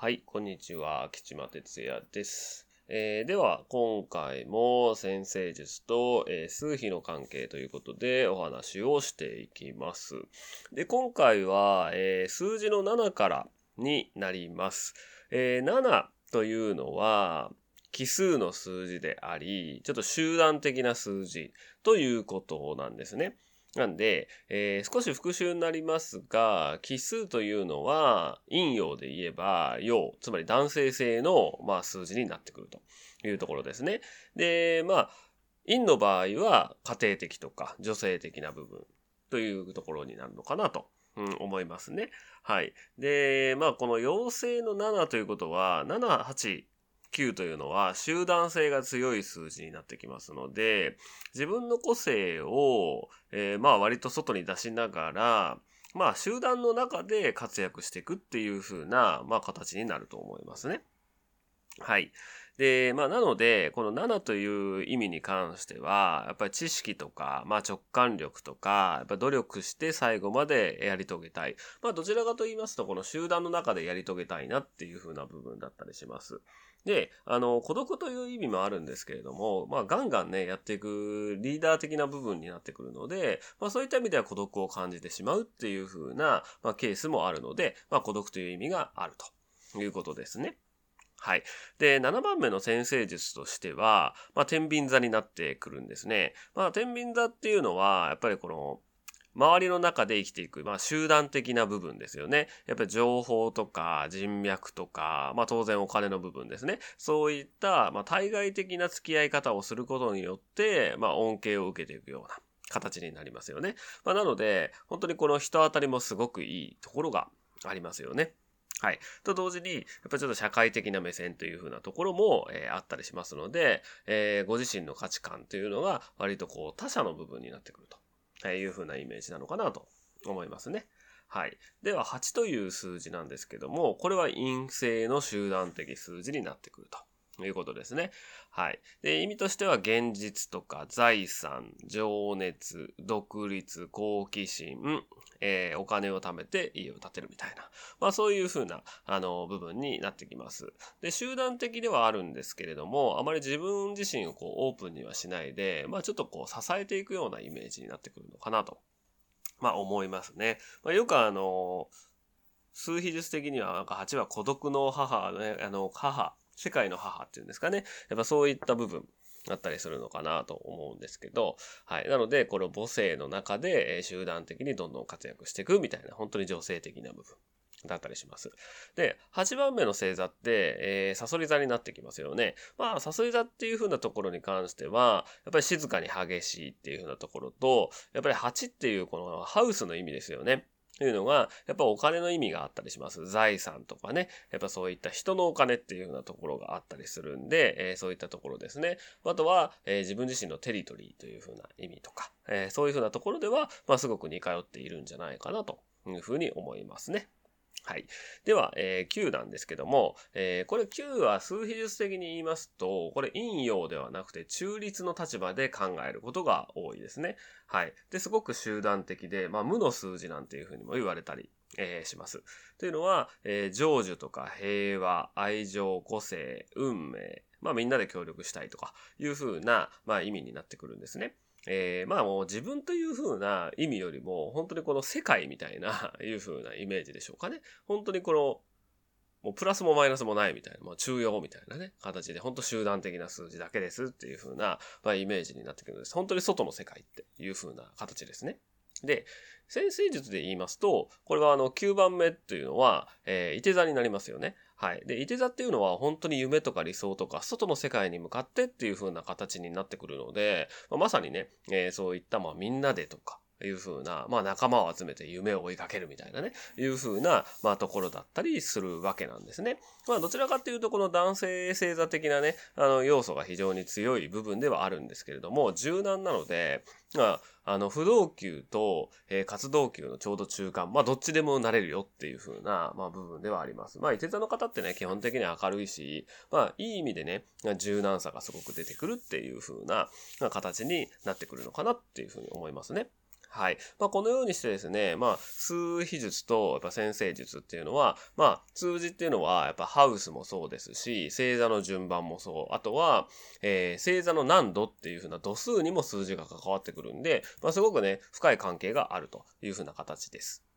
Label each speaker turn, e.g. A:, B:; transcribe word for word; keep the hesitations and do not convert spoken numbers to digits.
A: はい、こんにちは。吉間哲也です。えー、では、今回も占星術と、えー、数比の関係ということでお話をしていきます。で、今回は、えー、数字のななからになります。えー、ななというのは、奇数の数字であり、ちょっと集団的な数字ということなんですね。なんで、えー少し復習になりますが、奇数というのは、陰陽で言えば、陽、つまり男性性の、まあ、数字になってくるというところですね。で、まあ、陰の場合は、家庭的とか女性的な部分というところになるのかなと、うん、思いますね。はい。で、まあ、この陽性のななということは、なな、はち、きゅうというのは集団性が強い数字になってきますので、自分の個性を、えーまあ割と外に出しながら、まあ集団の中で活躍していくっていう風な、まあ形になると思いますね。はい。で、まあ、なので、このななという意味に関しては、やっぱり知識とか、まあ、直感力とか、やっぱ努力して最後までやり遂げたい。まあ、どちらかと言いますと、この集団の中でやり遂げたいなっていう風な部分だったりします。で、あの、孤独という意味もあるんですけれども、まあ、ガンガンね、やっていくリーダー的な部分になってくるので、まあ、そういった意味では孤独を感じてしまうっていう風な、まあ、ケースもあるので、まあ、孤独という意味があるということですね。はい。で、ななばんめの占星術としては、まあ、天秤座になってくるんですね。まあ、天秤座っていうのは、やっぱりこの、周りの中で生きていく、まあ、集団的な部分ですよね。やっぱり情報とか人脈とか、まあ、当然お金の部分ですね。そういった、まあ、対外的な付き合い方をすることによって、まあ、恩恵を受けていくような形になりますよね。まあ、なので、本当にこの人当たりもすごくいいところがありますよね。はい。と同時に、やっぱりちょっと社会的な目線という風なところも、えーあったりしますので、えーご自身の価値観というのが割とこう他者の部分になってくるという風なイメージなのかなと思いますね。はい。では、はちという数字なんですけども、これは陰性の集団的数字になってくると。いうことですね。はい。で、意味としては現実とか財産、情熱、独立、好奇心、えーお金を貯めて家を建てるみたいな。まあそういうふうな、あの、部分になってきます。で、集団的ではあるんですけれども、あまり自分自身をこうオープンにはしないで、まあちょっとこう支えていくようなイメージになってくるのかなと、まあ思いますね。まあよくあの、数比術的にはなんかはちは孤独の母ね、あの、母、世界の母っていうんですかね。やっぱそういった部分。あったりするのかなと思うんですけど、はい。なので、この母性の中で、えー集団的にどんどん活躍していくみたいな、本当に女性的な部分だったりします。で、はちばんめの星座って、えー、サソリ座になってきますよね。まあ、サソリ座っていう風なところに関しては、やっぱり静かに激しいっていう風なところと、やっぱりはちっていうこのハウスの意味ですよね。というのが、やっぱお金の意味があったりします。財産とかね。やっぱそういった人のお金っていうようなところがあったりするんで、えーそういったところですね。あとは、えー自分自身のテリトリーというふうな意味とか、えーそういうふうなところでは、まあ、すごく似通っているんじゃないかなというふうに思いますね。はい。では、えー、きゅうなんですけども、えーこれきゅうは数比術的に言いますと、これ陰陽ではなくて中立の立場で考えることが多いですね。はい。で、すごく集団的で、まあ、無の数字なんていうふうにも言われたり、えーします。というのは、えー成就とか平和、愛情、個性、運命、まあ、みんなで協力したいとかいうふうな、まあ、意味になってくるんですね。えー、まあもう自分という風な意味よりも、本当にこの世界みたいな、いう風なイメージでしょうかね。本当にこの、もうプラスもマイナスもないみたいな、まあ中庸みたいなね、形で、本当集団的な数字だけですっていう風な、まあイメージになってくるんです。本当に外の世界っていう風な形ですね。で、占星術で言いますと、これはあのきゅうばんめっていうのは、えー、いて座になりますよね。はい。で、いて座っていうのは本当に夢とか理想とか外の世界に向かってっていう風な形になってくるので、まあ、まさにね、えーそういったまあみんなでとか、いう風な、まあ仲間を集めて夢を追いかけるみたいなね、いう風な、まあところだったりするわけなんですね。まあどちらかっていうとこの男性星座的なね、あの要素が非常に強い部分ではあるんですけれども、柔軟なので、まあ、あの、不動級と、えー活動級のちょうど中間、まあ、どっちでもなれるよっていう風な、まあ、部分ではあります。まあ、伊手座の方ってね、基本的に明るいし、まあ、いい意味でね、柔軟さがすごく出てくるっていう風な、まあ、形になってくるのかなっていう風に思いますね。 はい。まあ、このようにしてですね、まあ、数秘術とやっぱ占星術っていうのは、まあ、数字っていうのは、やっぱハウスもそうですし、星座の順番もそう。あとは、えー星座の難度っていう風な度数にも数字が関わってくるんで、まあ、すごくね、深い関係があるという風な形です。